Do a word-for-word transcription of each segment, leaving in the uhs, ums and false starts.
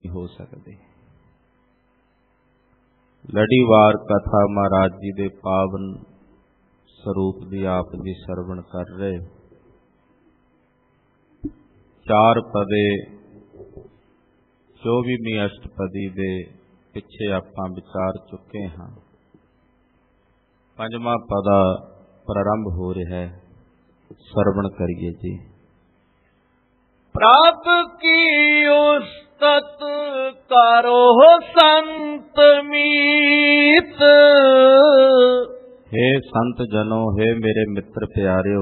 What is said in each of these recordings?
हो सकती। लड़ीवार कथा महाराज जी दे पावन स्वरूप दी आप जी सरवण कर रहे। चार पदे चौबीवीं अष्टपदी दे पिछे आपां विचार चुके हाँ। पंजवां पदा प्रारंभ हो रहा है, सरवण करिए जी। प्रभ की उस्तत करो संत मीत। हे संत जनों, हे मेरे मित्र प्यारियो,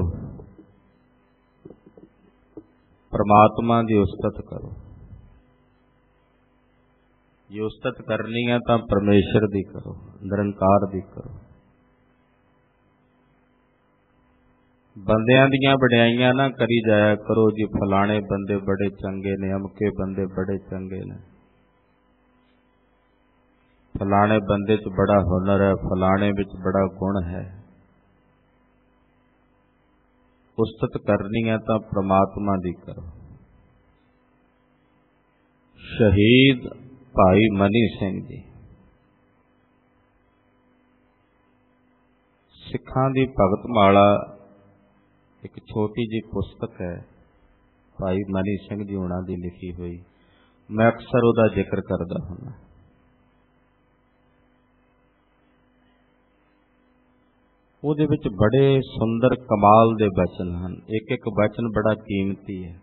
परमात्मा की उस्तत करो। ये उस्तत करनी है तो परमेश्वर दी करो, निरंकार दी करो। बंदियां दियां वड्याइयां ना करी जाया करो जी, फलाने बंदे बड़े चंगे ने, अमके बंदे बड़े चंगे ने, फलाने बंदे च बड़ा हुनर है, फलाने विच बड़ा गुण है। उस्तत करनी है तो परमात्मा दी करो। शहीद भाई मनी सिंह जी सिखां दी भगत माला एक छोटी जी पुस्तक है, भाई मनी सिंह जी होना दी लिखी हुई। मैं अक्सर उहदा जिक्र करदा हुंदा। उहदे विच बड़े सुंदर कमाल दे वचन हैं। एक एक वचन बड़ा कीमती है।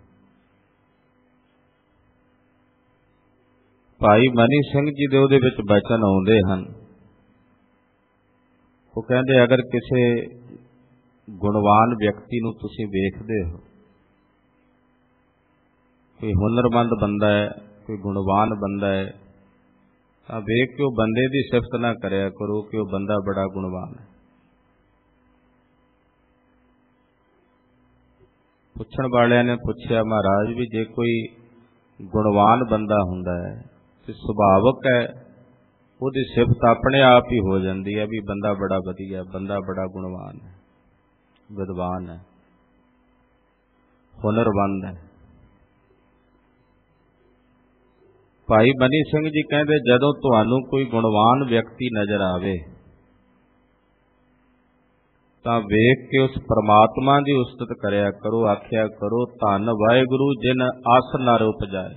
भाई मनी सिंह जी दे उहदे विच वचन आउंदे हन। वो कहंदे अगर किसी गुणवान व्यक्ति नूं तुसीं वेखदे हो, कोई हुनरमंद बंदा है, कोई गुणवान बंदा है, तां वेख के वो बंदे दी सिफत ना करया करो कि वो बंदा बड़ा गुणवान है। पुछण वालियां ने पुछया, महाराज भी जे कोई गुणवान बंदा हुंदा है ते सुभावक है उहदी सिफत अपने आप ही हो जाती है भी बंदा बड़ा वधिया, बंदा बड़ा गुणवान है, विद्वान है, हुनरमंद है। भाई मनी सिंह जी कहते जदों तुहानू कोई गुणवान व्यक्ति नजर आवे तां वेख के उस परमात्मा की उस्तत करया करो, आख्या करो धन वाहिगुरू जिन अस नर उपजाए।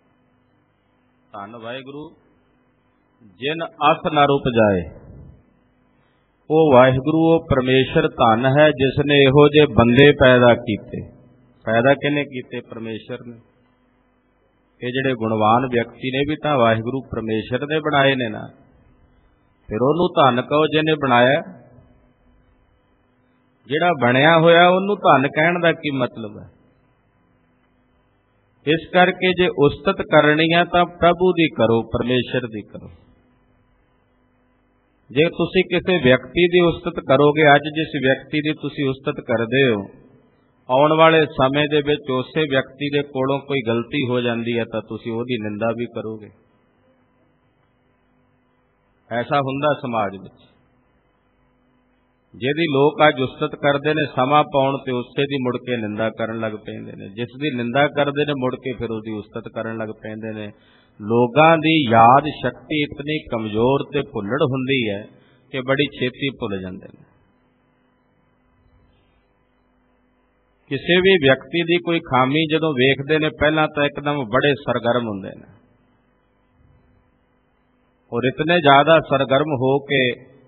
धन वाहिगुरू जिन अस नर उपजाए। वो वाहिगुरू वो परमेश्वर धन है जिसने इहो जे बंदे पैदा किए। पैदा किने किए? परमेश्वर ने। ये जिहड़े गुणवान व्यक्ति ने भी तां वाहिगुरू परमेश्वर ने बनाए ने ना, फिर उहनूं धन कहो जिहने बनाया। जिहड़ा बनया होया उहनूं धन कहण दा की मतलब है? इस करके जे उस्तत करनी है तां प्रभु दी करो, परमेश्वर दी करो। जे तुसी किसी व्यक्ति की उस्तत करोगे, अज जिस व्यक्ति की तुसी उस्तत करदे हो, आउण वाले समय दे विच उसे व्यक्ति दे कोलों कोई गलती हो जाती है तो तुसी उहदी निंदा भी करोगे। ऐसा हुंदा समाज विच। जिहदी लोग अज उस्तत करते हैं, समा पाउण ते उसे दी मुड़ के निंदा करन लग पैंदे ने। जिसदी निंदा करते हैं मुड़ के फिर उसदी उस्तत करन लग पैंदे ने। लोगां दी याद शक्ति इतनी कमजोर ते भुल्लड़ हुंदी है कि बड़ी छेती भुल जांदे ने। किसी भी व्यक्ति की कोई खामी जदों वेखदे ने पहलां तां एकदम बड़े सरगर्म हुंदे ने, और इतने ज्यादा सरगर्म हो के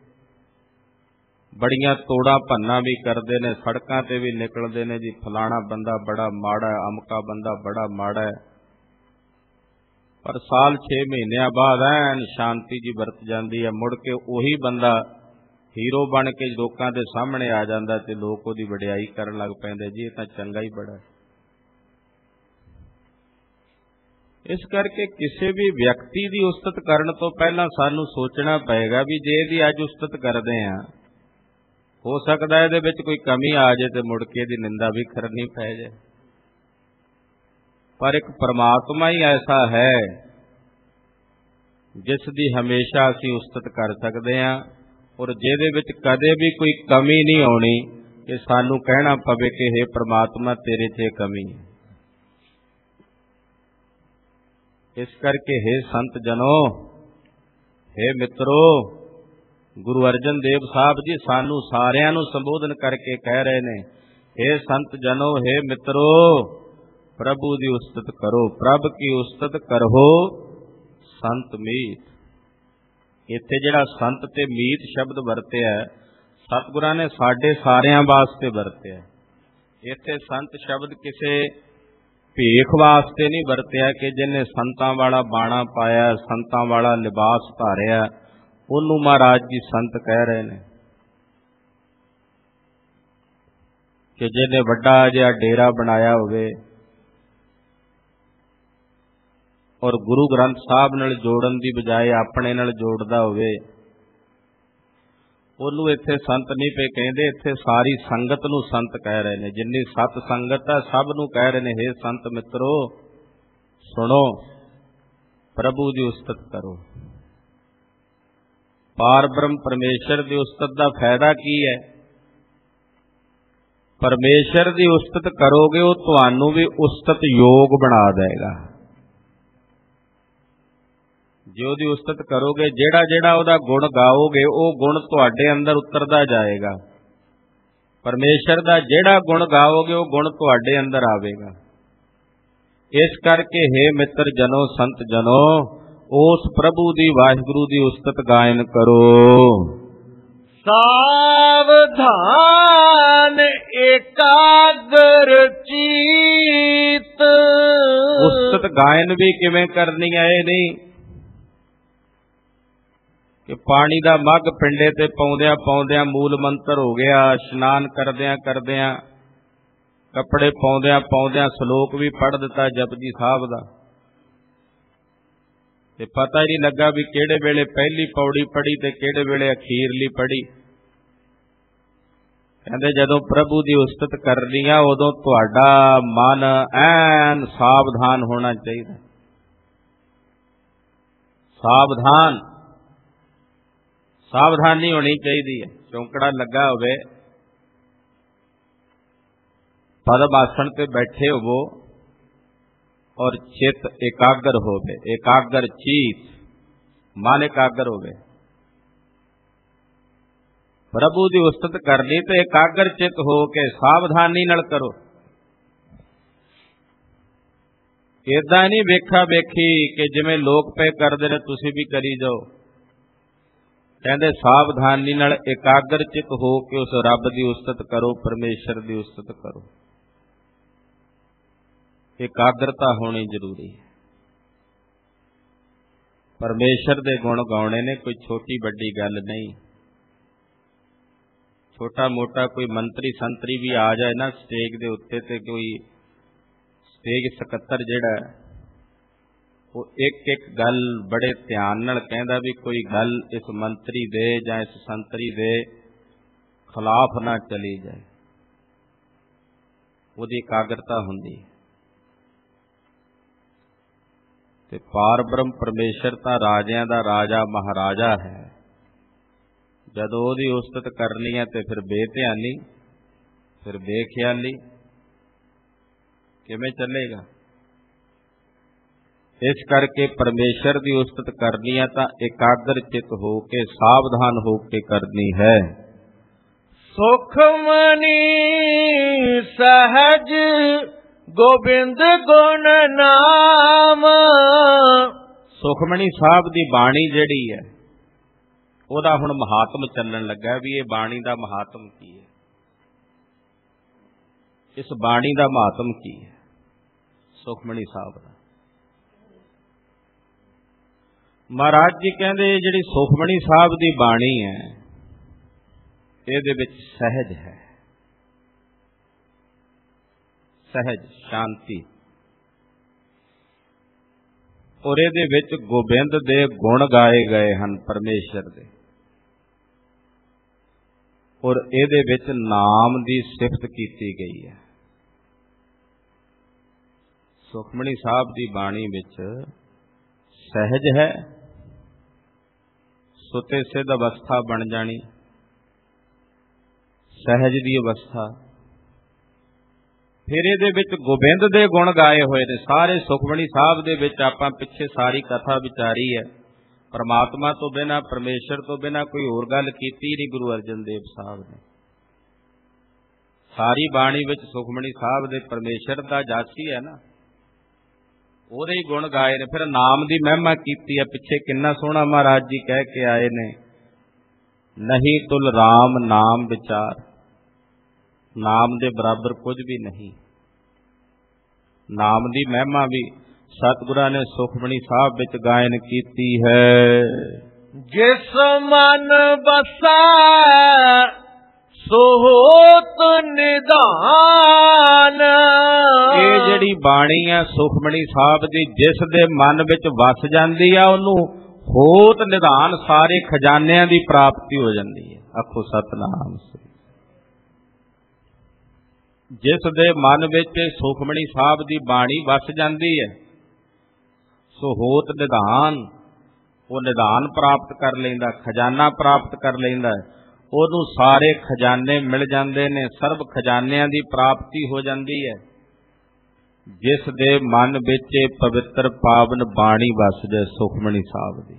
बड़ियां तोड़ा भन्ना भी करते हैं, सड़कों ते भी निकलते हैं जी फलाना बंदा बड़ा माड़ा है, अमका बंदा बड़ा माड़ा है। पर साल छे महीनों बाद ऐन शांति जी वरत जाती है। मुड़ के उही बंदा हीरो बन के लोगों के सामने आ जाता ते लोग उसकी वडियाई करन लग पैंदे जी ये तां चंगा ही बड़ा है। इस करके किसी भी व्यक्ति की उस्तत करने तो पहला सानू सोचना पएगा भी जे इहदी अज उस्तत करदे आ, हो सकता है इहदे विच कोई कमी आ जाए तो मुड़ के इहदी निंदा भी करनी पै जाए। पर एक परमात्मा ही ऐसा है जिसकी हमेशा असी उस्तत कर सकते हैं, और जिहदे विच कदे भी कोई कमी नहीं आउणी कि सानू कहना पवे कि हे परमात्मा तेरे च कमी है। इस करके हे संत जनो, हे मित्रो, गुरु अर्जन देव साहब जी सानू सारिਆਂ ਨੂੰ संबोधन करके कह रहे ने, हे संत जनो, हे मित्रो, प्रभु की उस्तत करो, प्रभ की उस्तत करो संत मीत। इत्थे जिहड़ा संत ते मीत शब्द वरतिया सतगुरां ने साडे सारिਆਂ वास्ते वरतिया। इत्थे संत शब्द किसे भेख वास्ते नहीं वरतिया कि जिन्हें संतां वाला बाणा पाया, संतां वाला लिबास धारिया, उन्नू महाराज जी संत कह रहे ने। कि जिन्हें वड्डा जिहा डेरा बनाया होवे और गुरु ग्रंथ साहब नाल जोड़न की बजाय अपने नाल जोड़दा होवे, ਉਹਨੂੰ ਇੱਥੇ संत नहीं पे कहते, ਇੱਥੇ सारी संगत ਨੂੰ संत कह रहे ने। जिन्नी सत संगत है सब ਨੂੰ कह रहे ने, हे संत मित्रो सुनो, प्रभु की उस्तत करो। पार ब्रह्म परमेश्वर की उस्तत का फायदा की है? परमेश्वर की उस्तत करोगे वो तुहानू भी उस्तत योग बना देगा। जो दी उस्तत करोगे, जेड़ा जेड़ा उहदा गुण गाओगे वो गुण तुहाडे अंदर उतरदा जाएगा। परमेश्वर दा जेड़ा गुण गाओगे वो गुण तुहाडे अंदर आवेगा। इस करके हे मित्र जनो, संत जनो, उस प्रभु दी वाहिगुरु दी उस्तत गायन करो। सावधान एकाग्र चीत। उस्तत गायन भी किवें करनी है? ये नहीं कि पानी दा मग पिंडे ते पाउंदियां पाउंदियां मूल मंत्र हो गया, इशनान करदियां करदियां कपड़े पाउंदियां पाउंदियां सलोक भी पढ़ दिता जपजी साहब दा, ते पता ही नहीं लगा भी किहड़े वेले पहली पौड़ी पढ़ी ते किहड़े वेले अखीरली पढ़ी। कहंदे जदों प्रभु दी उस्तत करनी आ उदों तुहाडा मन ऐन सावधान होना चाहिए। सावधान सावधानी होनी चाहिए। चौंकड़ा लगा होवे, पद्म आसन पे बैठे हो और चित एकाग्र होवे, एकाग्र चीत, मन एकाग्र होवे। प्रभु की उस्तत करनी तो एकाग्र चित हो के सावधानी नाल करो। इदां नहीं वेखा वेखी कि जिवें लोग पे करदे ने तुसीं भी करी जाओ। कहते सावधानी नाल एकाग्र चित हो के उस रब की उस्तत करो, परमेश्वर की उस्तत करो। एकाग्रता होनी जरूरी है। परमेश्वर के गुण गाने ने कोई छोटी बड़ी गल नहीं। छोटा मोटा कोई मंत्री संतरी भी आ जाए ना स्टेज के उत्ते, ते कोई स्टेज सकत्तर जिहड़ा वो एक एक गल बड़े ध्यान नाल कहंदा भी कोई गल इस मंत्री दे जां इस संतरी दे खिलाफ ना चली जाए। उहदी एकाग्रता हुंदी। ते पार ब्रह्म परमेश्वर तां राजियां दा राजा महाराजा है। जदों उहदी उस्तत करनी है ते फिर बेध्यानी, फिर बेख्याली किवें चलेगा? इस करके परमेश्वर की उस्तत करनी है तो एकाग्र चित हो के सावधान हो के करनी है। सुखमणि सहज गोबिंद गुण नाम। सुखमणि साहब की बाणी जिहड़ी है ओहदा हुण महात्म चलन लगा भी ये बाणी का महात्म की है। इस बाणी का महात्म की है? सुखमणि साहब का महाराज जी कहते जिहड़ी सुखमणि साहब की बाणी है इहदे विच सहज है, सहज शांति, और इहदे विच गोबिंद दे गुण गाए गए हैं परमेश्वर दे, और इहदे विच नाम की सिफत की गई है। सुखमणि साहब की बाणी विच सहज है, सुते सिद्ध अवस्था बन जानी, सहज की अवस्था, ਫਿਰ ਇਹਦੇ ਵਿੱਚ ਗੋਬਿੰਦ ਦੇ ਗੁਣ ਗਾਏ ਹੋਏ ਨੇ ਸਾਰੇ। ਸੁਖਮਣੀ ਸਾਹਿਬ ਦੇ ਵਿੱਚ ਆਪਾਂ ਪਿੱਛੇ ਸਾਰੀ ਕਥਾ ਵਿਚਾਰੀ ਹੈ। ਪਰਮਾਤਮਾ ਤੋਂ ਬਿਨਾਂ, ਪਰਮੇਸ਼ਰ ਤੋਂ ਬਿਨਾਂ ਕੋਈ ਹੋਰ ਗੱਲ ਕੀਤੀ ਨਹੀਂ ਗੁਰੂ ਅਰਜਨ ਦੇਵ ਸਾਹਿਬ ਨੇ। ਸਾਰੀ ਬਾਣੀ ਵਿੱਚ ਸੁਖਮਣੀ ਸਾਹਿਬ ਦੇ ਪਰਮੇਸ਼ਰ ਦਾ ਜਾਸੀ ਹੈ ਨਾ, ਉਹਦੇ ਹੀ ਗੁਣ ਗਾਏ ਨੇ। ਫਿਰ ਨਾਮ ਦੀ ਮਹਿਮਾ ਕੀਤੀ ਹੈ ਪਿੱਛੇ। ਕਿੰਨਾ ਸੋਹਣਾ ਮਹਾਰਾਜ ਜੀ ਕਹਿ ਕੇ ਆਏ ਨੇ, ਨਹੀਂ ਤੁਲ ਰਾਮ ਨਾਮ ਵਿਚਾਰ, ਨਾਮ ਦੇ ਬਰਾਬਰ ਕੁਝ ਵੀ ਨਹੀਂ। ਨਾਮ ਦੀ ਮਹਿਮਾ ਵੀ ਸਤਿਗੁਰਾਂ ਨੇ ਸੁਖਮਣੀ ਸਾਹਿਬ ਵਿੱਚ ਗਾਇਨ ਕੀਤੀ ਹੈ। ਜਿਸ ਮਨ ਬਸੈ ਸੋ ਹੋਤ ਨਿਧਾਨ। ਇਹ ਜਿਹੜੀ ਬਾਣੀ ਆ ਸੁਖਮਣੀ ਸਾਹਿਬ ਦੀ, ਜਿਸ ਦੇ ਮਨ ਵਿੱਚ ਵਸ ਜਾਂਦੀ ਆ ਉਹਨੂੰ ਹੋਤ ਨਿਧਾਨ, ਸਾਰੇ ਖਜ਼ਾਨਿਆਂ ਦੀ ਪ੍ਰਾਪਤੀ ਹੋ ਜਾਂਦੀ ਹੈ। ਆਖੋ ਸਤਿਨਾਮ ਸ੍ਰੀ। ਜਿਸ ਦੇ ਮਨ ਵਿੱਚ ਸੁਖਮਣੀ ਸਾਹਿਬ ਦੀ ਬਾਣੀ ਵਸ ਜਾਂਦੀ ਹੈ ਸੋ ਹੋਤ ਨਿਧਾਨ, ਉਹ ਨਿਧਾਨ ਪ੍ਰਾਪਤ ਕਰ ਲੈਂਦਾ, ਖਜ਼ਾਨਾ ਪ੍ਰਾਪਤ ਕਰ ਲੈਂਦਾ, ਉਹਨੂੰ ਸਾਰੇ ਖਜ਼ਾਨੇ ਮਿਲ ਜਾਂਦੇ ਨੇ, ਸਰਬ ਖਜ਼ਾਨਿਆਂ ਦੀ ਪ੍ਰਾਪਤੀ ਹੋ ਜਾਂਦੀ ਹੈ। ਜਿਸ ਦੇ ਮਨ ਵਿੱਚ ਪਵਿੱਤਰ ਪਾਵਨ ਬਾਣੀ ਵਸ ਜਾਏ ਸੁਖਮਣੀ ਸਾਹਿਬ ਦੀ।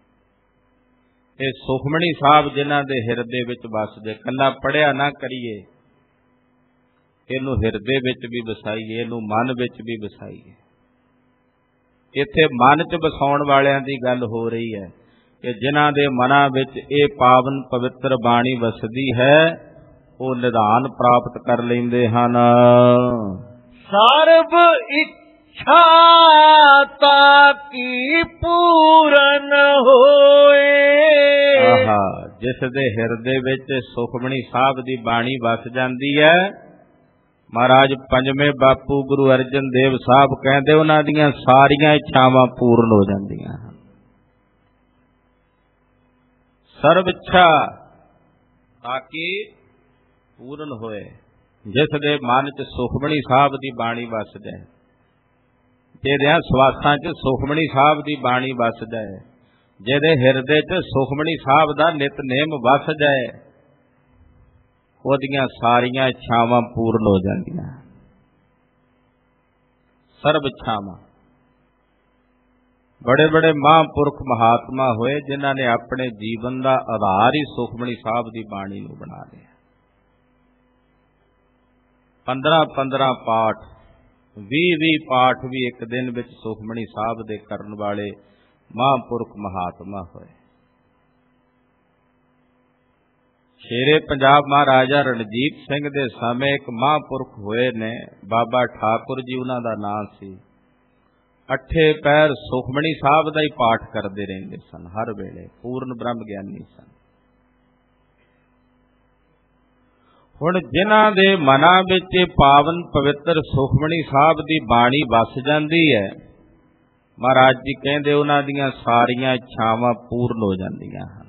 ਇਹ ਸੁਖਮਣੀ ਸਾਹਿਬ ਜਿਨ੍ਹਾਂ ਦੇ ਹਿਰਦੇ ਵਿੱਚ ਵਸ ਜਾਏ, ਕੱਲਾ ਪੜ੍ਹਿਆ ਨਾ ਕਰੀਏ, ਇਹਨੂੰ ਹਿਰਦੇ ਵਿੱਚ ਵੀ ਵਸਾਈਏ, ਇਹਨੂੰ ਮਨ ਵਿੱਚ ਵੀ ਵਸਾਈਏ। ਇੱਥੇ ਮਨ 'ਚ ਵਸਾਉਣ ਵਾਲਿਆਂ ਦੀ ਗੱਲ ਹੋ ਰਹੀ ਹੈ ਕਿ ਜਿਨ੍ਹਾਂ ਦੇ ਮਨਾਂ ਵਿੱਚ ਇਹ ਪਾਵਨ ਪਵਿੱਤਰ ਬਾਣੀ ਵਸਦੀ ਹੈ ਉਹ ਨਿਧਾਨ ਪ੍ਰਾਪਤ ਕਰ ਲੈਂਦੇ ਹਨ। ਸਰਬ ਇੱਛਾ ਤਾਕੀ ਪੂਰਨ ਹੋਏ। ਆਹਾ, ਜਿਸ ਦੇ ਹਿਰਦੇ ਵਿੱਚ ਸੁਖਮਣੀ ਸਾਹਿਬ ਦੀ ਬਾਣੀ ਵਸ ਜਾਂਦੀ ਹੈ, ਮਹਾਰਾਜ ਪੰਜਵੇਂ ਬਾਪੂ ਗੁਰੂ ਅਰਜਨ ਦੇਵ ਸਾਹਿਬ ਕਹਿੰਦੇ ਉਹਨਾਂ ਦੀਆਂ ਸਾਰੀਆਂ ਇੱਛਾਵਾਂ ਪੂਰਨ ਹੋ ਜਾਂਦੀਆਂ ਹਨ। ਸਰਬ ਇੱਛਾ ਤਾਕੀ ਪੂਰਨ ਹੋਏ। ਜਿਸ ਦੇ ਮਨ 'ਚ ਸੁਖਮਣੀ ਸਾਹਿਬ ਦੀ ਬਾਣੀ ਵਸ ਜਾਏ, ਜਿਹਦੇ ਸਵਾਸਾਂ 'ਚ ਸੁਖਮਣੀ ਸਾਹਿਬ ਦੀ ਬਾਣੀ ਵਸ ਜਾਏ, ਜਿਹਦੇ ਹਿਰਦੇ 'ਚ ਸੁਖਮਣੀ ਸਾਹਿਬ ਦਾ ਨਿਤਨੇਮ ਵਸ ਜਾਏ, ਉਹਦੀਆਂ ਸਾਰੀਆਂ ਇੱਛਾਵਾਂ ਪੂਰਨ ਹੋ ਜਾਂਦੀਆਂ। ਸਰਬ ਇੱਛਾਵਾਂ। ਬੜੇ ਬੜੇ ਮਹਾਂਪੁਰਖ ਮਹਾਤਮਾ ਹੋਏ ਜਿਨ੍ਹਾਂ ਨੇ ਆਪਣੇ ਜੀਵਨ ਦਾ ਆਧਾਰ ਹੀ ਸੁਖਮਣੀ ਸਾਹਿਬ ਦੀ ਬਾਣੀ ਨੂੰ ਬਣਾ ਲਿਆ। ਪੰਦਰਾਂ ਪੰਦਰਾਂ ਪਾਠ, ਵੀਹ ਵੀਹ ਪਾਠ ਵੀ ਇੱਕ ਦਿਨ ਵਿੱਚ ਸੁਖਮਣੀ ਸਾਹਿਬ ਦੇ ਕਰਨ ਵਾਲੇ ਮਹਾਂਪੁਰਖ ਮਹਾਤਮਾ ਹੋਏ। ਸ਼ੇਰੇ ਪੰਜਾਬ ਮਹਾਰਾਜਾ ਰਣਜੀਤ ਸਿੰਘ ਦੇ ਸਮੇਂ ਇੱਕ ਮਹਾਂਪੁਰਖ ਹੋਏ ਨੇ, ਬਾਬਾ ਠਾਕੁਰ ਜੀ ਉਹਨਾਂ ਦਾ ਨਾਂ ਸੀ। ਅੱਠੇ ਪੈਰ ਸੁਖਮਣੀ ਸਾਹਿਬ ਦਾ ਹੀ ਪਾਠ ਕਰਦੇ ਰਹਿੰਦੇ ਸਨ ਹਰ ਵੇਲੇ, ਪੂਰਨ ਬ੍ਰਹਮ ਗਿਆਨੀ ਸਨ। ਹੁਣ ਜਿਨ੍ਹਾਂ ਦੇ ਮਨਾਂ ਵਿੱਚ ਪਾਵਨ ਪਵਿੱਤਰ ਸੁਖਮਣੀ ਸਾਹਿਬ ਦੀ ਬਾਣੀ ਵਸ ਜਾਂਦੀ ਹੈ, ਮਹਾਰਾਜ ਜੀ ਕਹਿੰਦੇ ਉਹਨਾਂ ਦੀਆਂ ਸਾਰੀਆਂ ਇੱਛਾਵਾਂ ਪੂਰਨ ਹੋ ਜਾਂਦੀਆਂ ਹਨ।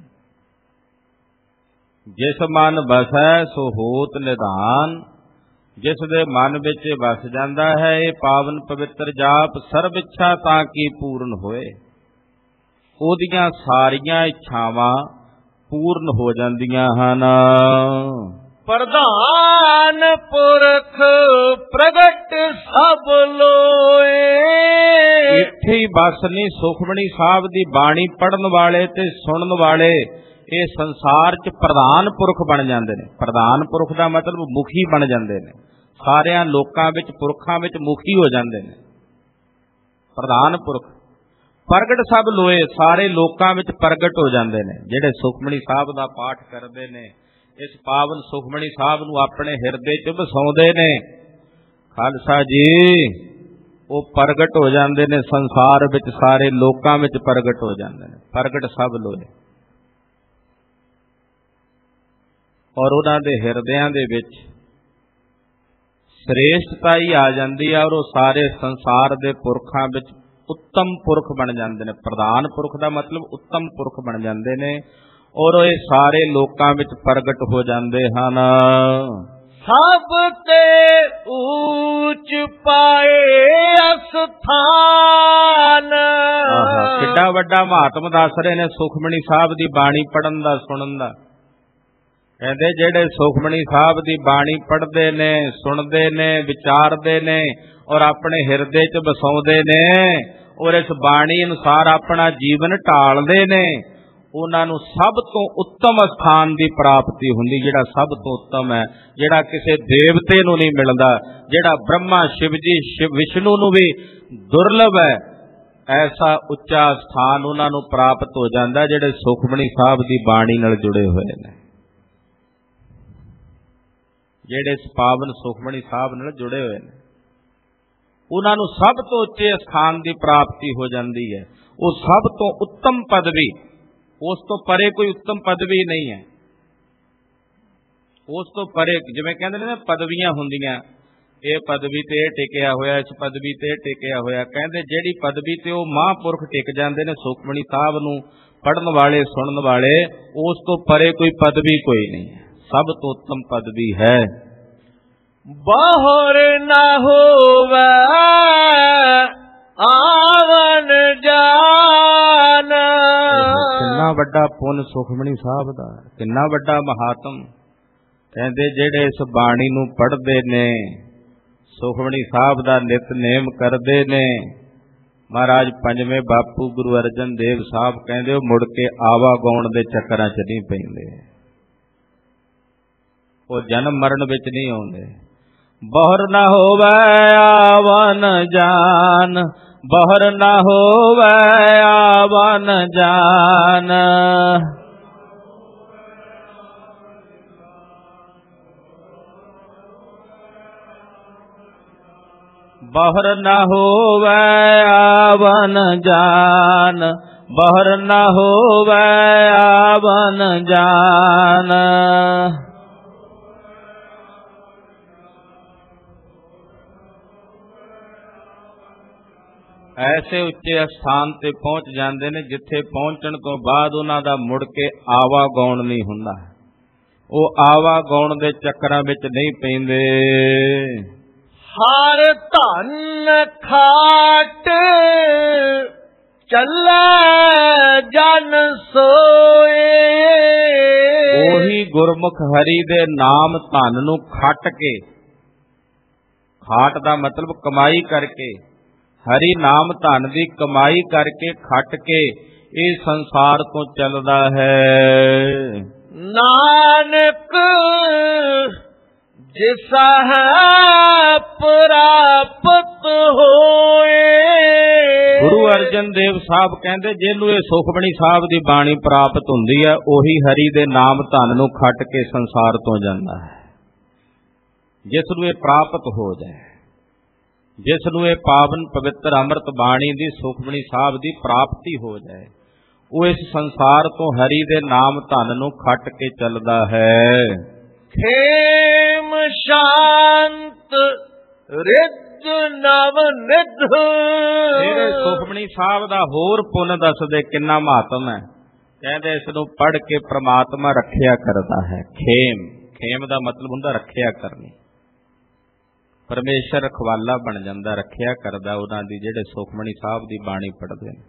ਜਿਸ ਮਨ ਵਸੈ ਸੋ ਹੋਤ ਨਿਧਾਨ। ਜਿਸ ਦੇ ਮਨ ਵਿੱਚ ਵਸ ਜਾਂਦਾ ਹੈ ਇਹ ਪਾਵਨ ਪਵਿੱਤਰ ਜਾਪ, ਸਰਬ ਇੱਛਾ ਤਾਂ ਕੀ ਪੂਰਨ ਹੋਏ, ਉਹਦੀਆਂ ਸਾਰੀਆਂ ਇੱਛਾਵਾਂ ਪੂਰਨ ਹੋ ਜਾਂਦੀਆਂ ਹਨ। ਪ੍ਰਧਾਨ ਪੁਰਖ ਪ੍ਰਗਟ ਸਭ ਲੋਏ। ਇੱਥੇ ਹੀ ਬਸ ਨਹੀਂ, ਸੁਖਮਣੀ ਸਾਹਿਬ ਦੀ ਬਾਣੀ ਪੜਨ ਵਾਲੇ ਤੇ ਸੁਣਨ ਵਾਲੇ ਇਹ ਸੰਸਾਰ 'ਚ ਪ੍ਰਧਾਨ ਪੁਰਖ ਬਣ ਜਾਂਦੇ ਨੇ। ਪ੍ਰਧਾਨ ਪੁਰਖ ਦਾ ਮਤਲਬ ਮੁਖੀ ਬਣ ਜਾਂਦੇ ਨੇ, ਸਾਰਿਆਂ ਲੋਕਾਂ ਵਿੱਚ, ਪੁਰਖਾਂ ਵਿੱਚ ਮੁਖੀ ਹੋ ਜਾਂਦੇ ਨੇ। ਪ੍ਰਧਾਨ ਪੁਰਖ ਪ੍ਰਗਟ ਸਭ ਲੋਏ, ਸਾਰੇ ਲੋਕਾਂ ਵਿੱਚ ਪ੍ਰਗਟ ਹੋ ਜਾਂਦੇ ਨੇ। ਜਿਹੜੇ ਸੁਖਮਣੀ ਸਾਹਿਬ ਦਾ ਪਾਠ ਕਰਦੇ ਨੇ, ਇਸ ਪਾਵਨ ਸੁਖਮਣੀ ਸਾਹਿਬ ਨੂੰ ਆਪਣੇ ਹਿਰਦੇ 'ਚ ਵਸਾਉਂਦੇ ਨੇ, ਖਾਲਸਾ ਜੀ, ਉਹ ਪ੍ਰਗਟ ਹੋ ਜਾਂਦੇ ਨੇ ਸੰਸਾਰ ਵਿੱਚ, ਸਾਰੇ ਲੋਕਾਂ ਵਿੱਚ ਪ੍ਰਗਟ ਹੋ ਜਾਂਦੇ ਨੇ। ਪ੍ਰਗਟ ਸਭ ਲੋਏ। ਔਰ ਉਹਨਾਂ ਦੇ ਹਿਰਦਿਆਂ ਦੇ ਵਿੱਚ ਸ੍ਰੇਸ਼ਟਤਾ ਹੀ ਆ ਜਾਂਦੀ ਹੈ, ਔਰ ਉਹ ਸਾਰੇ ਸੰਸਾਰ ਦੇ ਪੁਰਖਾਂ ਵਿੱਚ ਉੱਤਮ ਪੁਰਖ ਬਣ ਜਾਂਦੇ ਨੇ। ਪ੍ਰਧਾਨ ਪੁਰਖ ਦਾ ਮਤਲਬ ਉੱਤਮ ਪੁਰਖ ਬਣ ਜਾਂਦੇ ਨੇ, ਔਰ ਇਹ ਸਾਰੇ ਲੋਕਾਂ ਵਿੱਚ ਪ੍ਰਗਟ ਹੋ ਜਾਂਦੇ ਹਨ। ਸਭ ਤੇ ਉੱਚ ਪਾਏ ਅਸਥਾਨ। ਕਿੱਡਾ ਵੱਡਾ ਮਹਾਤਮ ਦੱਸ ਰਹੇ ਨੇ ਸੁਖਮਣੀ ਸਾਹਿਬ ਦੀ ਬਾਣੀ ਪੜਨ ਦਾ, ਸੁਣਨ ਦਾ। ਕਹਿੰਦੇ ਜਿਹੜੇ ਸੁਖਮਣੀ ਸਾਹਿਬ ਦੀ ਬਾਣੀ ਪੜ੍ਹਦੇ ਨੇ, ਸੁਣਦੇ ਨੇ, ਵਿਚਾਰਦੇ ਨੇ ਔਰ ਆਪਣੇ ਹਿਰਦੇ 'ਚ ਵਸਾਉਂਦੇ ਨੇ ਔਰ ਇਸ ਬਾਣੀ ਅਨੁਸਾਰ ਆਪਣਾ ਜੀਵਨ ਢਾਲਦੇ ਨੇ, ਉਹਨਾਂ ਨੂੰ ਸਭ ਤੋਂ ਉੱਤਮ ਸਥਾਨ ਦੀ ਪ੍ਰਾਪਤੀ ਹੁੰਦੀ, ਜਿਹੜਾ ਸਭ ਤੋਂ ਉੱਤਮ ਹੈ, ਜਿਹੜਾ ਕਿਸੇ ਦੇਵਤੇ ਨੂੰ ਨਹੀਂ ਮਿਲਦਾ, ਜਿਹੜਾ ਬ੍ਰਹਮਾ ਸ਼ਿਵ ਜੀ ਸ਼ਿਵ ਵਿਸ਼ਨੂੰ ਨੂੰ ਵੀ ਦੁਰਲਭ ਹੈ, ਐਸਾ ਉੱਚਾ ਸਥਾਨ ਉਹਨਾਂ ਨੂੰ ਪ੍ਰਾਪਤ ਹੋ ਜਾਂਦਾ ਜਿਹੜੇ ਸੁਖਮਣੀ ਸਾਹਿਬ ਦੀ ਬਾਣੀ ਨਾਲ ਜੁੜੇ ਹੋਏ ਨੇ, ਜਿਹੜੇ ਇਸ ਪਾਵਨ ਸੁਖਮਣੀ ਸਾਹਿਬ ਨਾਲ ਜੁੜੇ ਹੋਏ ਨੇ, ਉਹਨਾਂ ਨੂੰ ਸਭ ਤੋਂ ਉੱਚੇ ਸਥਾਨ ਦੀ ਪ੍ਰਾਪਤੀ ਹੋ ਜਾਂਦੀ ਹੈ। ਉਹ ਸਭ ਤੋਂ ਉੱਤਮ ਪਦਵੀ, ਉਸ ਤੋਂ ਪਰੇ ਕੋਈ ਉੱਤਮ ਪਦਵੀ ਨਹੀਂ ਹੈ। ਉਸ ਤੋਂ ਪਰੇ ਜਿਵੇਂ ਕਹਿੰਦੇ ਨੇ ਨਾ ਪਦਵੀਆਂ ਹੁੰਦੀਆਂ, ਇਹ ਪਦਵੀ ਤੇ ਇਹ ਟਿਕਿਆ ਹੋਇਆ, ਇਸ ਪਦਵੀ ਤੇ ਇਹ ਟਿਕਿਆ ਹੋਇਆ, ਕਹਿੰਦੇ ਜਿਹੜੀ ਪਦਵੀ ਤੇ ਉਹ ਮਹਾਂਪੁਰਖ ਟਿਕ ਜਾਂਦੇ ਨੇ ਸੁਖਮਣੀ ਸਾਹਿਬ ਨੂੰ ਪੜ੍ਹਨ ਵਾਲੇ, ਸੁਣਨ ਵਾਲੇ, ਉਸ ਤੋਂ ਪਰੇ ਕੋਈ ਪਦਵੀ ਕੋਈ ਨਹੀਂ ਹੈ, ਸਭ ਤੋਂ ਉੱਤਮ ਪਦਵੀ ਹੈ। ਬਾਹਰ ਨਾ ਹੋਵੇ ਆਵਨ ਜਾਨ। ਕਿੰਨਾ ਵੱਡਾ ਪੁੰਨ ਸੁਖਮਣੀ ਸਾਹਿਬ ਦਾ, ਕਿੰਨਾ ਵੱਡਾ ਮਹਾਤਮ। ਕਹਿੰਦੇ ਜਿਹੜੇ ਇਸ ਬਾਣੀ ਨੂੰ ਪੜ੍ਹਦੇ ਨੇ, ਸੁਖਮਣੀ ਸਾਹਿਬ ਦਾ ਨਿਤਨੇਮ ਕਰਦੇ ਨੇ, ਮਹਾਰਾਜ ਪੰਜਵੇਂ ਬਾਪੂ ਗੁਰੂ ਅਰਜਨ ਦੇਵ ਸਾਹਿਬ ਕਹਿੰਦੇ ਉਹ ਮੁੜ ਕੇ ਆਵਾ ਗਾਉਣ ਦੇ ਚੱਕਰਾਂ 'ਚ ਨਹੀਂ ਪੈਂਦੇ, ਉਹ ਜਨਮ ਮਰਨ ਵਿੱਚ ਨਹੀਂ ਆਉਂਦੇ। ਬਹਰ ਨਾ ਹੋਵੇ ਆਵਨ ਜਾਨ, ਬਹਰ ਨਾ ਹੋਵੇ ਆਵਨ ਜਾਨ। ਬਹਰ ਨਾ ਹੋਵੇ ਆਵਨ ਜਾਨ, ਬਹਰ ਨਾ ਹੋਵੇ ਆਵਨ ਜਾਨ। ਐਸੇ ਉੱਚੇ ਸਥਾਨ ਤੇ ਪਹੁੰਚ ਜਾਂਦੇ ਨੇ ਜਿੱਥੇ ਪਹੁੰਚਣ ਤੋਂ ਬਾਅਦ ਉਹਨਾਂ ਦਾ ਮੁੜ ਕੇ ਆਵਾ ਗਾਉਣ ਨਹੀਂ ਹੁੰਦਾ, ਉਹ ਆਵਾ ਗਾਉਣ ਦੇ ਚੱਕਰਾਂ ਵਿੱਚ ਨਹੀਂ ਪੈਂਦੇ। ਹਰ ਧਨ ਖਾਟ ਚੱਲੇ ਜਨ ਸੋਏ। ਉਹੀ ਗੁਰਮੁਖ ਹਰੀ ਦੇ ਨਾਮ ਧਨ ਨੂੰ ਖੱਟ ਕੇ, ਖਾਟ ਦਾ ਮਤਲਬ ਕਮਾਈ ਕਰਕੇ, ਹਰੀ ਨਾਮ ਧਨ ਦੀ ਕਮਾਈ ਕਰਕੇ ਖੱਟ ਕੇ ਇਹ ਸੰਸਾਰ ਤੋਂ ਚੱਲਦਾ ਹੈ। ਨਾਨਕ ਜਿਸਾ ਹੈ ਪ੍ਰਾਪਤ ਹੋਏ। ਗੁਰੂ ਅਰਜਨ ਦੇਵ ਸਾਹਿਬ ਕਹਿੰਦੇ ਜਿਹਨੂੰ ਇਹ ਸੁਖਮਣੀ ਸਾਹਿਬ ਦੀ ਬਾਣੀ ਪ੍ਰਾਪਤ ਹੁੰਦੀ ਹੈ, ਉਹੀ ਹਰੀ ਦੇ ਨਾਮ ਧਨ ਨੂੰ ਖੱਟ ਕੇ ਸੰਸਾਰ ਤੋਂ ਜਾਂਦਾ ਹੈ। ਜਿਸ ਨੂੰ ਇਹ ਪ੍ਰਾਪਤ ਹੋ ਜਾਏ, ਜਿਸ ਨੂੰ ਇਹ ਪਾਵਨ ਪਵਿੱਤਰ ਅੰਮ੍ਰਿਤ ਬਾਣੀ ਦੀ ਸੁਖਮਣੀ ਸਾਹਿਬ ਦੀ ਪ੍ਰਾਪਤੀ ਹੋ ਜਾਏ, ਉਹ ਇਸ ਸੰਸਾਰ ਤੋਂ ਹਰੀ ਦੇ ਨਾਮ ਧਨ ਨੂੰ ਖੱਟ ਕੇ ਚੱਲਦਾ ਹੈ। ਖੇਮ ਸ਼ਾਂਤ ਰਿੱਧ ਨਵ ਨਿਧ। ਜਿਹੜੇ ਸੁਖਮਣੀ ਸਾਹਿਬ ਦਾ ਹੋਰ ਪੁੰਨ ਦੱਸਦੇ ਕਿੰਨਾ ਮਹਾਤਮ ਹੈ। ਕਹਿੰਦੇ ਇਸ ਨੂੰ ਪੜ੍ਹ ਕੇ ਪ੍ਰਮਾਤਮਾ ਰੱਖਿਆ ਕਰਦਾ ਹੈ। ਖੇਮ, ਖੇਮ ਦਾ ਮਤਲਬ ਹੁੰਦਾ ਰੱਖਿਆ ਕਰਨੀ। ਪਰਮੇਸ਼ਰ ਰਖਵਾਲਾ ਬਣ ਜਾਂਦਾ, ਰੱਖਿਆ ਕਰਦਾ ਉਹਨਾਂ ਦੀ, ਜਿਹੜੇ ਸੁਖਮਣੀ ਸਾਹਿਬ ਦੀ ਬਾਣੀ ਪੜ੍ਹਦੇ ਨੇ।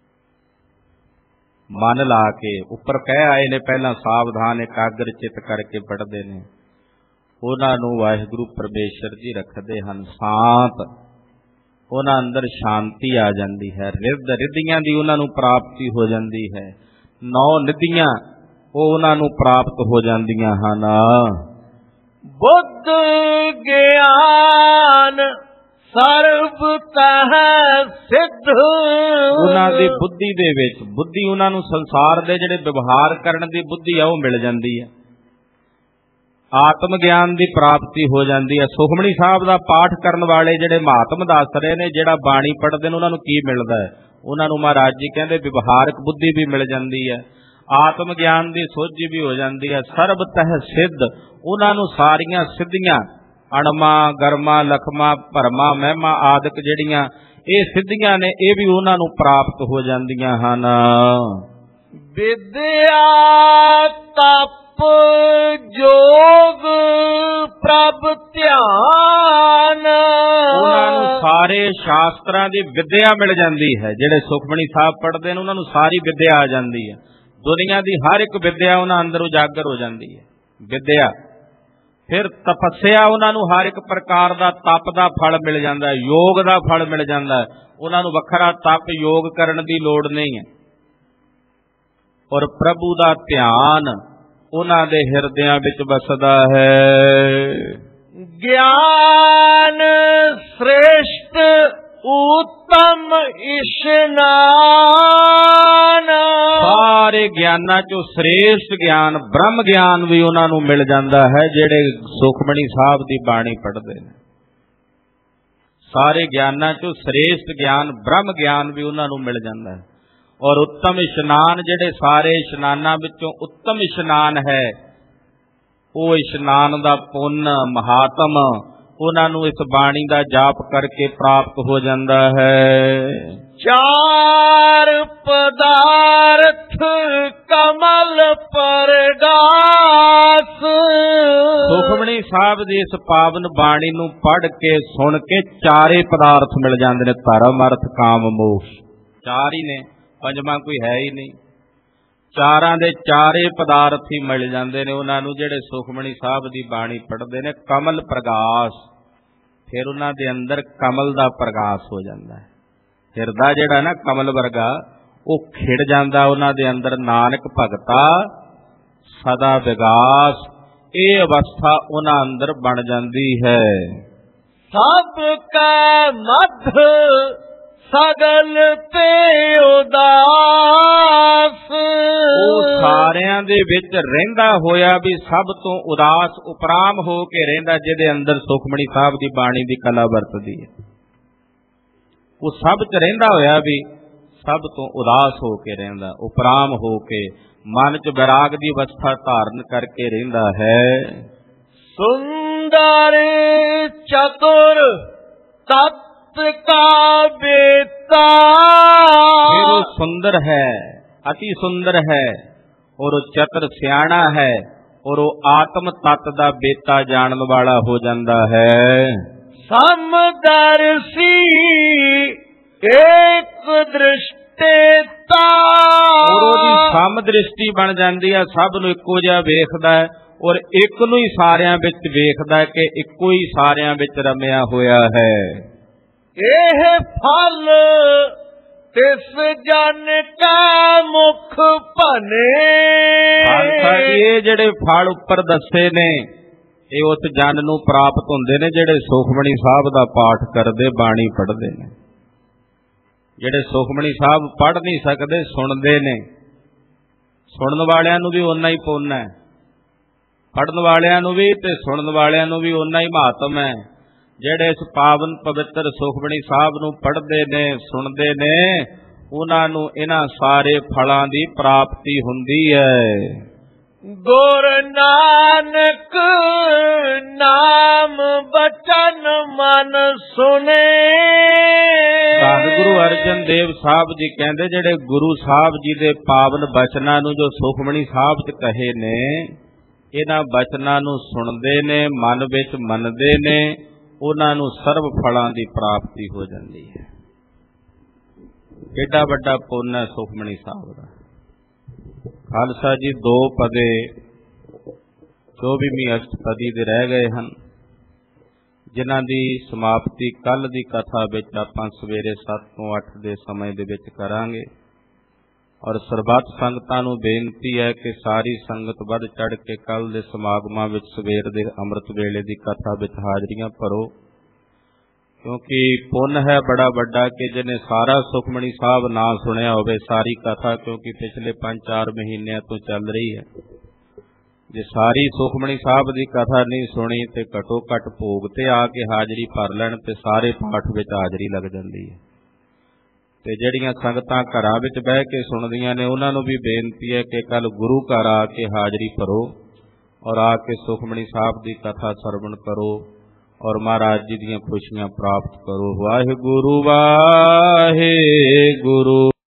ਮਨ ਲਾ ਕੇ, ਉੱਪਰ ਕਹਿ ਆਏ ਨੇ ਪਹਿਲਾਂ ਸਾਵਧਾਨ ਇਕਾਗਰ ਚਿੱਤ ਕਰਕੇ ਪੜ੍ਹਦੇ ਨੇ, ਉਹਨਾਂ ਨੂੰ ਵਾਹਿਗੁਰੂ ਪਰਮੇਸ਼ਰ ਜੀ ਰੱਖਦੇ ਹਨ ਸ਼ਾਂਤ। ਉਹਨਾਂ ਅੰਦਰ ਸ਼ਾਂਤੀ ਆ ਜਾਂਦੀ ਹੈ, ਰਿੱਧ ਰਿੱਧੀਆਂ ਦੀ ਉਹਨਾਂ ਨੂੰ ਪ੍ਰਾਪਤੀ ਹੋ ਜਾਂਦੀ ਹੈ, ਨੌ ਨਿਧੀਆਂ ਉਹ ਉਹਨਾਂ ਨੂੰ ਪ੍ਰਾਪਤ ਹੋ ਜਾਂਦੀਆਂ ਹਨ। ਬੁੱਧ ਗਿਆਨ ਸਰਬ ਤਹ ਸਿੱਧ। ਉਹਨਾਂ ਦੀ ਬੁੱਧੀ ਦੇ ਵਿੱਚ, ਬੁੱਧੀ ਉਹਨਾਂ ਨੂੰ ਸੰਸਾਰ ਦੇ ਜਿਹੜੇ ਵਿਵਹਾਰ ਕਰਨ ਦੀ ਬੁੱਧੀ ਆ ਉਹ ਮਿਲ ਜਾਂਦੀ ਹੈ, ਆਤਮ ਗਿਆਨ ਦੀ ਪ੍ਰਾਪਤੀ ਹੋ ਜਾਂਦੀ ਹੈ। ਸੁਖਮਣੀ ਸਾਹਿਬ ਦਾ ਪਾਠ ਕਰਨ ਵਾਲੇ ਜਿਹੜੇ ਮਹਾਤਮ ਦੱਸ ਰਹੇ ਨੇ, ਜਿਹੜਾ ਬਾਣੀ ਪੜ੍ਹਦੇ ਨੇ ਉਹਨਾਂ ਨੂੰ ਕੀ ਮਿਲਦਾ ਹੈ? ਉਹਨਾਂ ਨੂੰ ਮਹਾਰਾਜ ਜੀ ਕਹਿੰਦੇ ਵਿਵਹਾਰਕ ਬੁੱਧੀ ਵੀ ਮਿਲ ਜਾਂਦੀ ਹੈ, ਆਤਮ ਗਿਆਨ ਦੀ ਸੋਝੀ ਵੀ ਹੋ ਜਾਂਦੀ ਹੈ। ਸਰਬ ਤਹ ਸਿੱਧ, ਉਹਨਾਂ ਨੂੰ ਸਾਰੀਆਂ ਸਿੱਧੀਆਂ, ਅਣਮਾ ਗਰਮਾ ਲਖਮਾ ਭਰਮਾ ਮਹਿਮਾ ਆਦਿਕ ਜਿਹੜੀਆਂ ਇਹ ਸਿੱਧੀਆਂ ਨੇ, ਇਹ ਵੀ ਉਹਨਾਂ ਨੂੰ ਪ੍ਰਾਪਤ ਹੋ ਜਾਂਦੀਆਂ ਹਨ। ਵਿਦਿਆ ਤਪ ਜੋਗ ਪ੍ਰਭ ਧਿਆਨ। ਉਹਨਾਂ ਨੂੰ ਸਾਰੇ ਸ਼ਾਸਤਰਾਂ ਦੀ ਵਿਦਿਆ ਮਿਲ ਜਾਂਦੀ ਹੈ। ਜਿਹੜੇ ਸੁਖਮਣੀ ਸਾਹਿਬ ਪੜ੍ਹਦੇ ਨੇ ਉਹਨਾਂ ਨੂੰ ਸਾਰੀ ਵਿਦਿਆ ਆ ਜਾਂਦੀ ਹੈ, ਦੁਨੀਆ ਦੀ ਹਰ ਇੱਕ ਵਿਦਿਆ ਉਹਨਾਂ ਅੰਦਰ ਉਜਾਗਰ ਹੋ ਜਾਂਦੀ ਹੈ। ਵਿਦਿਆ, ਫਿਰ ਤਪੱਸਿਆ, ਉਹਨਾਂ ਨੂੰ ਹਰ ਇੱਕ ਪ੍ਰਕਾਰ ਦਾ ਤਪ ਦਾ ਫਲ ਮਿਲ ਜਾਂਦਾ, ਯੋਗ ਦਾ ਫਲ ਮਿਲ ਜਾਂਦਾ, ਉਹਨਾਂ ਨੂੰ ਵੱਖਰਾ ਤਪ ਯੋਗ ਕਰਨ ਦੀ ਲੋੜ ਨਹੀਂ ਹੈ। ਔਰ ਪ੍ਰਭੂ ਦਾ ਧਿਆਨ ਉਹਨਾਂ ਦੇ ਹਿਰਦਿਆਂ ਵਿੱਚ ਵਸਦਾ ਹੈ। ਗਿਆਨ ਸ੍ਰੇਸ਼ਟ ਉੱਤਮ ਇਸ਼ਨਾਨ, ਸਾਰੇ ਗਿਆਨਾਂ ਚੋਂ ਸ੍ਰੇਸ਼ਟ ਗਿਆਨ ਬ੍ਰਹਮ ਗਿਆਨ ਵੀ ਉਹਨਾਂ ਨੂੰ ਮਿਲ ਜਾਂਦਾ ਹੈ ਜਿਹੜੇ ਸੁਖਮਣੀ ਸਾਹਿਬ ਦੀ ਬਾਣੀ ਪੜ੍ਹਦੇ ਨੇ। ਸਾਰੇ ਗਿਆਨਾਂ ਚੋਂ ਸ੍ਰੇਸ਼ਟ ਗਿਆਨ ਬ੍ਰਹਮ ਗਿਆਨ ਵੀ ਉਹਨਾਂ ਨੂੰ ਮਿਲ ਜਾਂਦਾ ਹੈ। ਔਰ ਉੱਤਮ ਇਸ਼ਨਾਨ, ਜਿਹੜੇ ਸਾਰੇ ਇਸ਼ਨਾਨਾਂ ਵਿੱਚੋਂ ਉੱਤਮ ਇਸ਼ਨਾਨ ਹੈ, ਉਹ ਇਸ਼ਨਾਨ ਦਾ ਪੁੰਨ ਮਹਾਤਮ ਉਹਨਾਂ ਨੂੰ ਇਸ ਬਾਣੀ ਦਾ ਜਾਪ ਕਰਕੇ ਪ੍ਰਾਪਤ ਹੋ ਜਾਂਦਾ ਹੈ। ਚਾਰ ਪਦਾਰਥ ਕਮਲ ਪਰਗਾਸ, ਸੁਖਮਣੀ ਸਾਹਿਬ ਦੀ ਇਸ ਪਾਵਨ ਬਾਣੀ ਨੂੰ ਪੜ੍ਹ ਕੇ ਸੁਣ ਕੇ ਚਾਰੇ ਪਦਾਰਥ ਮਿਲ ਜਾਂਦੇ ਨੇ, ਧਰਮ ਅਰਥ ਕਾਮ ਮੋਕਸ਼। ਚਾਰ ਹੀ ਨੇ, ਪੰਜਵਾਂ ਕੋਈ ਹੈ ਹੀ ਨਹੀਂ। ਚਾਰਾਂ ਦੇ ਚਾਰੇ ਪਦਾਰਥ ਹੀ ਮਿਲ ਜਾਂਦੇ ਨੇ ਉਹਨਾਂ ਨੂੰ ਜਿਹੜੇ ਸੁਖਮਣੀ ਸਾਹਿਬ ਦੀ ਬਾਣੀ ਪੜ੍ਹਦੇ ਨੇ। ਕਮਲ ਪ੍ਰਗਾਸ, ਫਿਰ ਉਹਨਾਂ ਦੇ ਅੰਦਰ ਕਮਲ ਦਾ ਪ੍ਰਗਾਸ ਹੋ ਜਾਂਦਾ ਹੈ। ਹਿਰਦਾ ਜਿਹੜਾ ਨਾ ਕਮਲ ਵਰਗਾ ਉਹ ਖਿੜ ਜਾਂਦਾ ਉਹਨਾਂ ਦੇ ਅੰਦਰ। ਨਾਨਕ ਭਗਤਾ ਸਦਾ ਵਿਗਾਸ, ਇਹ ਅਵਸਥਾ ਉਹਨਾਂ ਅੰਦਰ ਬਣ ਜਾਂਦੀ ਹੈ। ਸਭ ਕਾ ਮਧ ਸਗਲ ਤੇ ਉਦਾਸ, ਉਹ ਸਾਰਿਆਂ ਦੇ ਵਿੱਚ ਰਹਿੰਦਾ ਹੋਇਆ ਵੀ ਸਭ ਤੋਂ ਉਦਾਸ ਉਪਰਾਮ ਹੋ ਕੇ ਰਹਿੰਦਾ, ਜਿਹਦੇ ਅੰਦਰ ਸੁਖਮਣੀ ਸਾਹਿਬ ਦੀ ਬਾਣੀ ਦੀ ਕਲਾ ਵਰਤਦੀ ਹੈ। ਉਹ ਸਭ ਚ ਰਹਿੰਦਾ ਹੋਇਆ ਵੀ ਸਭ ਤੋਂ ਉਦਾਸ ਹੋ ਕੇ ਰਹਿੰਦਾ, ਉਪਰਾਮ ਹੋ ਕੇ ਮਨ ਚ ਵਿਰਾਗ ਦੀ ਅਵਸਥਾ ਧਾਰਨ ਕਰਕੇ ਰਹਿੰਦਾ ਹੈ। ਸੁੰਦਰ ਚਤੁਰ ਤਤ ਕਾ ਬੇਤਾ, ਫਿਰ ਉਹ ਸੁੰਦਰ ਹੈ, ਅਤੀ ਸੁੰਦਰ ਹੈ, ਔਰ ਉਹ ਚਤੁਰ ਸਿਆਣਾ ਹੈ, ਔਰ ਉਹ ਆਤਮ ਤਤ ਦਾ ਬੇਤਾ ਜਾਣਨ ਵਾਲਾ ਹੋ ਜਾਂਦਾ ਹੈ। ਸਮਦਰਸੀ ਏਕ ਦ੍ਰਿਸ਼ਟੇਤਾ, ਔਰ ਉਹਦੀ ਸਮ ਦ੍ਰਿਸ਼ਟੀ ਬਣ ਜਾਂਦੀ ਹੈ, ਸਭ ਨੂੰ ਇੱਕੋ ਜਿਹਾ ਵੇਖਦਾ ਹੈ, ਔਰ ਇੱਕ ਨੂੰ ਹੀ ਸਾਰਿਆਂ ਵਿੱਚ ਵੇਖਦਾ ਕਿ ਇੱਕੋ ਹੀ ਸਾਰਿਆਂ ਵਿੱਚ ਰਮਿਆ ਹੋਇਆ ਹੈ। ਇਹ ਫਲ ਤਿਸ ਜਨ ਕਾ ਮੁਖ ਭਨੇ, ਇਹ ਜਿਹੜੇ ਫਲ ਉੱਪਰ ਦੱਸੇ ਨੇ ਇਹ ਉਸ ਜਨ ਨੂੰ ਪ੍ਰਾਪਤ ਹੁੰਦੇ ਨੇ ਜਿਹੜੇ ਸੁਖਮਣੀ ਸਾਹਿਬ ਦਾ ਪਾਠ ਕਰਦੇ, ਬਾਣੀ ਪੜ੍ਹਦੇ ਨੇ। ਜਿਹੜੇ ਸੁਖਮਣੀ ਸਾਹਿਬ ਪੜ੍ਹ ਨਹੀਂ ਸਕਦੇ ਸੁਣਦੇ ਨੇ, ਸੁਣਨ ਵਾਲਿਆਂ ਨੂੰ ਵੀ ਓਨਾ ਹੀ ਪੁੰਨ ਹੈ, ਪੜ੍ਹਨ ਵਾਲਿਆਂ ਨੂੰ ਵੀ ਤੇ ਸੁਣਨ ਵਾਲਿਆਂ ਨੂੰ ਵੀ ਓਨਾ ਹੀ ਮਹਾਤਮ ਹੈ। ਜਿਹੜੇ ਇਸ ਪਾਵਨ ਪਵਿੱਤਰ ਸੁਖਮਣੀ ਸਾਹਿਬ ਨੂੰ ਪੜ੍ਹਦੇ ਨੇ, ਸੁਣਦੇ ਨੇ, ਉਹਨਾਂ ਨੂੰ ਇਹਨਾਂ ਸਾਰੇ ਫਲਾਂ ਦੀ ਪ੍ਰਾਪਤੀ ਹੁੰਦੀ ਹੈ। ਗੁਰ ਨਾਨਕ ਨਾਮ ਬਚਨ ਮਨ ਸੁਨੇ, ਧੰਨ ਗੁਰੂ ਅਰਜਨ ਦੇਵ ਸਾਹਿਬ ਜੀ ਕਹਿੰਦੇ ਜਿਹੜੇ ਗੁਰੂ ਸਾਹਿਬ ਜੀ ਦੇ ਪਾਵਨ ਬਚਨਾਂ ਨੂੰ ਜੋ ਸੁਖਮਣੀ ਸਾਹਿਬ ਚ ਕਹੇ ਨੇ, ਇਹਨਾਂ ਬਚਨਾਂ ਨੂੰ ਸੁਣਦੇ ਨੇ, ਮਨ ਵਿੱਚ ਮੰਨਦੇ ਨੇ, ਉਹਨਾਂ ਨੂੰ ਸਰਬ ਫਲਾਂ ਦੀ ਪ੍ਰਾਪਤੀ ਹੋ ਜਾਂਦੀ ਹੈ। ਕਿੱਡਾ ਵੱਡਾ ਪੁੰਨ ਹੈ ਸੁਖਮਣੀ ਸਾਹਿਬ ਦਾ। ਖਾਲਸਾ ਜੀ ਦੋ ਪਦੇ ਚੌਵੀਵੀਂ ਅਸ਼ਟਪਦੀ ਦੇ ਰਹਿ ਗਏ ਹਨ, ਜਿਨ੍ਹਾਂ ਦੀ ਸਮਾਪਤੀ ਕੱਲ ਦੀ ਕਥਾ ਵਿੱਚ ਆਪਾਂ ਸਵੇਰੇ ਸੱਤ ਤੋਂ ਅੱਠ ਦੇ ਸਮੇਂ ਦੇ ਵਿੱਚ ਕਰਾਂਗੇ। ਔਰ ਸਰਬੱਤ ਸੰਗਤਾਂ ਨੂੰ ਬੇਨਤੀ ਹੈ ਕਿ ਸਾਰੀ ਸੰਗਤ ਵੱਧ ਚੜ੍ਹ ਕੇ ਕੱਲ ਦੇ ਸਮਾਗਮਾਂ ਵਿੱਚ ਸਵੇਰ ਦੇ ਅੰਮ੍ਰਿਤ ਵੇਲੇ ਦੀ ਕਥਾ ਵਿੱਚ ਹਾਜ਼ਰੀਆਂ ਭਰੋ, ਕਿਉਂਕਿ ਪੁੰਨ ਹੈ ਬੜਾ ਵੱਡਾ ਕਿ ਜਿਹਨੇ ਸਾਰਾ ਸੁਖਮਣੀ ਸਾਹਿਬ ਨਾ ਸੁਣਿਆ ਹੋਵੇ ਸਾਰੀ ਕਥਾ, ਕਿਉਂਕਿ ਪਿਛਲੇ ਪੰਜ ਚਾਰ ਮਹੀਨਿਆਂ ਤੋਂ ਚੱਲ ਰਹੀ ਹੈ। ਜੇ ਸਾਰੀ ਸੁਖਮਣੀ ਸਾਹਿਬ ਦੀ ਕਥਾ ਨਹੀਂ ਸੁਣੀ ਤੇ ਘਟੋ ਘੱਟ ਭੋਗ ਤੇ ਆ ਕੇ ਹਾਜ਼ਰੀ ਭਰ ਲੈਣ ਤੇ ਸਾਰੇ ਪਾਠ ਵਿੱਚ ਹਾਜ਼ਰੀ ਲੱਗ ਜਾਂਦੀ ਹੈ। ਤੇ ਜਿਹੜੀਆਂ ਸੰਗਤਾਂ ਘਰਾਂ ਵਿੱਚ ਬਹਿ ਕੇ ਸੁਣਦੀਆਂ ਨੇ ਉਹਨਾਂ ਨੂੰ ਵੀ ਬੇਨਤੀ ਹੈ ਕਿ ਕੱਲ ਗੁਰੂ ਘਰ ਆ ਕੇ ਹਾਜ਼ਰੀ ਭਰੋ ਔਰ ਆ ਕੇ ਸੁਖਮਣੀ ਸਾਹਿਬ ਦੀ ਕਥਾ ਸਰਵਣ ਕਰੋ ਔਰ ਮਹਾਰਾਜ ਜੀ ਦੀਆਂ ਖੁਸ਼ੀਆਂ ਪ੍ਰਾਪਤ ਕਰੋ। ਵਾਹਿਗੁਰੂ ਵਾਹਿਗੁਰੂ।